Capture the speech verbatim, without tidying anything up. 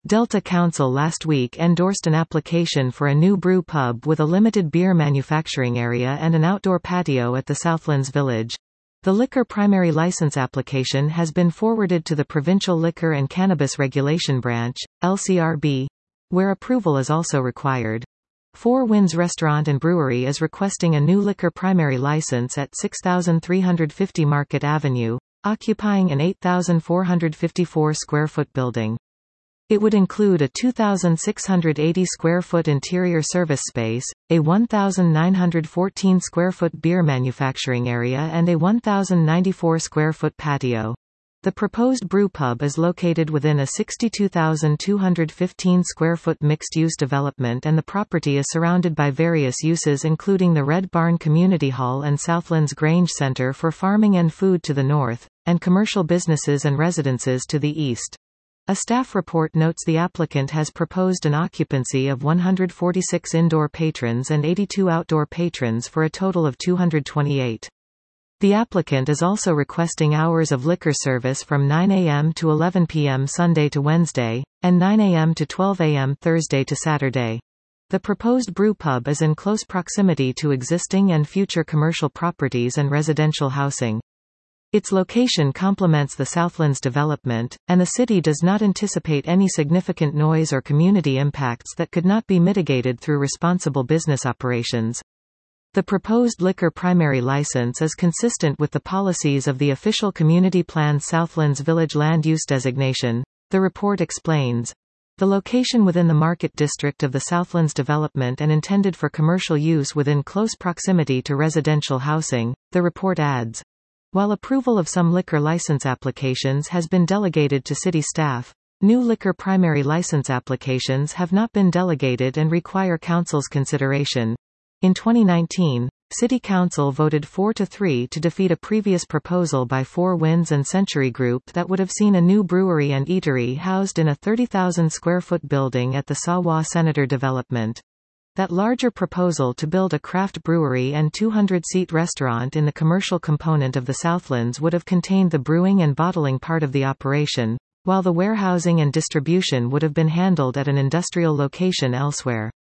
Delta Council last week endorsed an application for a new brew pub with a limited beer manufacturing area and an outdoor patio at the Southlands Village. The liquor primary license application has been forwarded to the Provincial Liquor and Cannabis Regulation Branch, L C R B, where approval is also required. Four Winds Restaurant and Brewery is requesting a new liquor primary license at six thousand three hundred fifty Market Avenue, occupying an eight thousand four hundred fifty-four square foot building. It would include a two thousand six hundred eighty square foot interior service space, a one thousand nine hundred fourteen square foot beer manufacturing area and a one thousand ninety-four square foot patio. The proposed brew pub is located within a sixty-two thousand two hundred fifteen square foot mixed-use development, and the property is surrounded by various uses including the Red Barn Community Hall and Southlands Grange Centre for farming and food to the north, and commercial businesses and residences to the east. A staff report notes the applicant has proposed an occupancy of one hundred forty-six indoor patrons and eighty-two outdoor patrons for a total of two hundred twenty-eight. The applicant is also requesting hours of liquor service from nine a m to eleven p m Sunday to Wednesday, and nine a m to twelve a m Thursday to Saturday. The proposed brew pub is in close proximity to existing and future commercial properties and residential housing. Its location complements the Southlands development, and the city does not anticipate any significant noise or community impacts that could not be mitigated through responsible business operations. The proposed liquor primary license is consistent with the policies of the official community plan Southlands Village Land Use Designation, the report explains. The location within the market district of the Southlands development and intended for commercial use within close proximity to residential housing, the report adds. While approval of some liquor license applications has been delegated to city staff, new liquor primary license applications have not been delegated and require council's consideration. In twenty nineteen, City Council voted four to three to defeat a previous proposal by Four Winds and Century Group that would have seen a new brewery and eatery housed in a thirty thousand square foot building at the Sawa Senator development. That larger proposal to build a craft brewery and two hundred seat restaurant in the commercial component of the Southlands would have contained the brewing and bottling part of the operation, while the warehousing and distribution would have been handled at an industrial location elsewhere.